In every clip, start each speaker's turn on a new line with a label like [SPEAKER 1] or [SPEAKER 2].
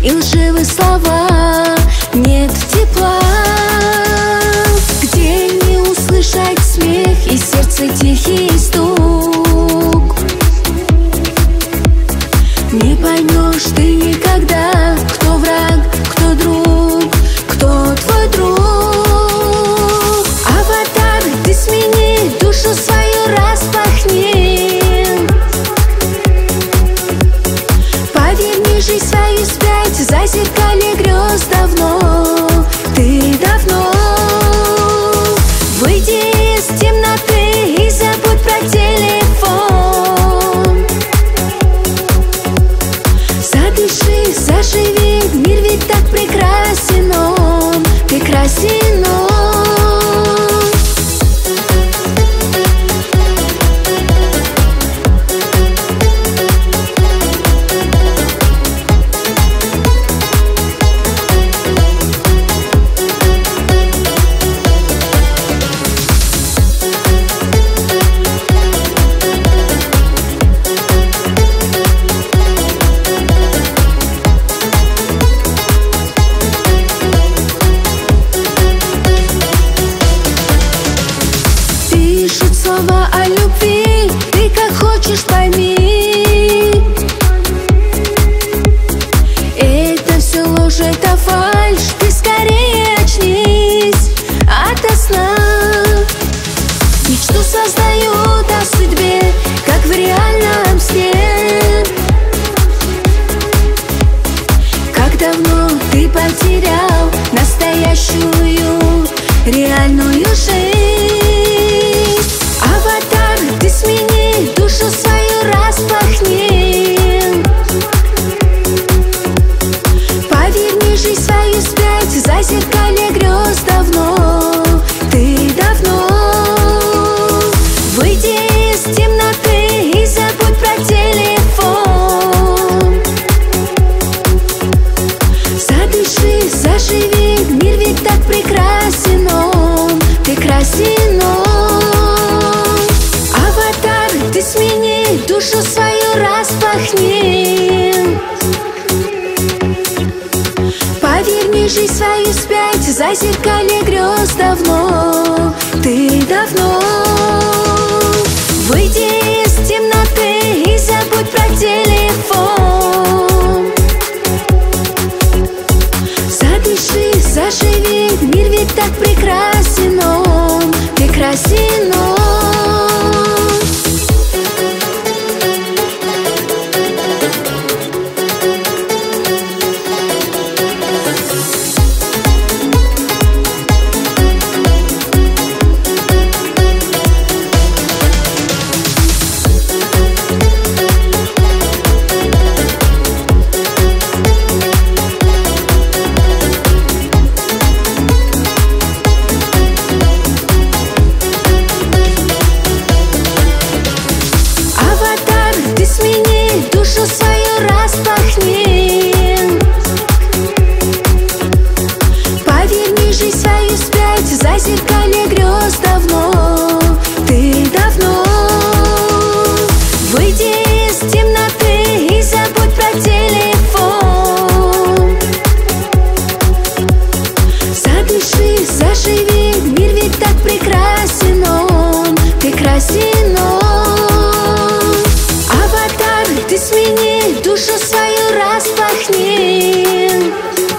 [SPEAKER 1] и лживые слова, нет тепла. Где не услышать смех и сердце тихий стук? Не поймешь ты никогда, кто враг, кто друг, кто твой друг. Аватар, ты смени, душу свою распахни. Поверни жизнь свою спять, зазеркалье грез давно, ты давно. Выйди из темноты и забудь про телефон. Задыши, заживи, мир ведь так прекрасен он, прекрасен он. Пишут слова о любви, ты как хочешь пойми. Это все ложь, это фальшь, ты скорее очнись ото сна. Мечту создают о судьбе, как в реальном сне. Как давно ты потерял настоящую, реальную жизнь. Аватар, ты смени, душу свою распахни. Поверни жизнь свою спять, зазеркалье грез давно, ты давно. Выйди из темноты и забудь про телефон. Задыши, заживи, мир ведь так прекрасен он, прекрасен он. Аватар, ты смени, душу свою распахни. Поверни жизнь свою спять, зазеркалье грез давно, ты давно. Выйди из темноты и забудь про телефон. Задыши, заживи, мир ведь так прекрасен он, прекрасен он. Душу свою распахни. Поверни жизнь свою спять, зазеркалье грез давно, ты давно. Выйди из темноты и забудь про телефон. Задыши, заживи, мир ведь так прекрасен он, прекрасен он. Ты смени, душу свою распахни.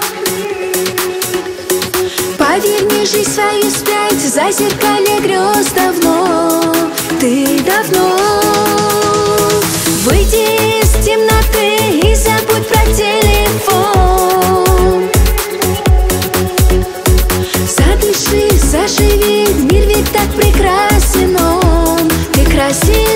[SPEAKER 1] Поверни жизнь свою спять, зазеркалье грез давно, ты давно. Выйди из темноты и забудь про телефон. Задыши, заживи, мир ведь так прекрасен он, прекрасен.